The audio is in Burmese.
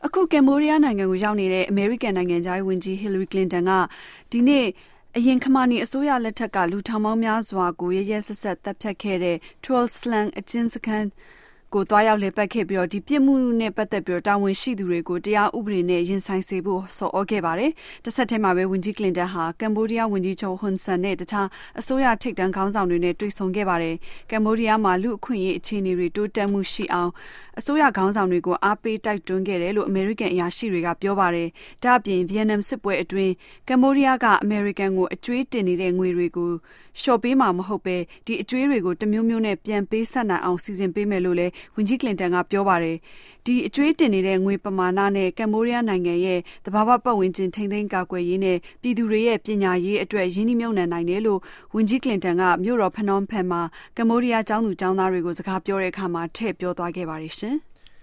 အခုကမ်ဘောဒီးယားနိုင်ငံကိုရောက်နေတဲ့အမေရိကန်နိုင်ငံသားဝန်ကြီး Hillary Clinton ကဒီနေ့အရင်ခမာနီအစိုးရလက်ထက်ကလူထောင်ပေါင်းများစွာကိုရရဆက်ဆက်တပ်ဖြတ်ခဲ့တဲ့ Tuol Sleng အကျဉ်းစခန်းကိုတွားရောက်လေပတ်ခဲ့ပြီးတော့ဒီပြစ်မှုနဲ့ပတ်သက်ပြီးတာဝန်ရှိသူတွေကိုတရားဥပဒေနဲ့ရင်ဆိုင်စေဖို့ဆော်ဩခဲ့ပါတယ်။တစ်ဆက်တည်းမှာပဲဝန်ကြီးကလင်တန်ဟာကမ်ဘောဒီးယားဝန်ကြီးချုပ်ဟွန်ဆန်နဲ့တခြားအစိုးရထိပ်တန်းခေါင်းဆောင်တွေနဲ့တွေ့ဆုံခဲ့ပါတယ်။ကမ်ဘောဒီးယားမှာလူအခွင့်အရေးအခြေအနေတွေတိုးတက်မှုရှိအောင်အစိုးရခေါင်းဆောင်တွေကိုအားပေးတိုက်တွန်းခဲ့တယ်လို့အမေရိကန်အရာရှိတွေကပြောပါတယ်။ဒါ့အပြင်ဗီယက်နမ်စစ်ပွဲအတွင်းကမ်ဘောဒီးယားကအမေရိကန်ကိုအကျွေးတင်နေတဲ့ငွေတွေကိုလျှော့ပေးမှာမဟုတ်ပဲဒီအကျွေးတွေကိုတမျိုးမျိုးနဲ့ပြန်ပေးဆက်နိုင်အောင်စီစဉ်ပေးမယ်လို့လည်းဝန်ကြီးကလင်တန်ကပြောပါတယ်။ဒီအကျွေးတင်နေတဲ့ငွေပမာဏနဲ့ကမ်ဘောဒီးယားနိုင်ငံရဲ့သဘာဝပတ်ဝန်းကျင်ထိန်းသိမ်းကာကွယ်ရေးနဲ့ပြည်သူတွေရဲ့ပညာရေးအတွက်ရင်းနှီးမြှုပ်နှံနိုင်တယ်လို့ဝန်ကြီးကလင်တန်ကမြို့တော်ဖနွမ်ပင်မှာကမ်ဘောဒီးယားကျောင်းသူကျောင်းသားတွေကိုစကားပြောတဲ့အခါမှာထည့်ပြောသွားခဲ့ပါတယ်ရှင်။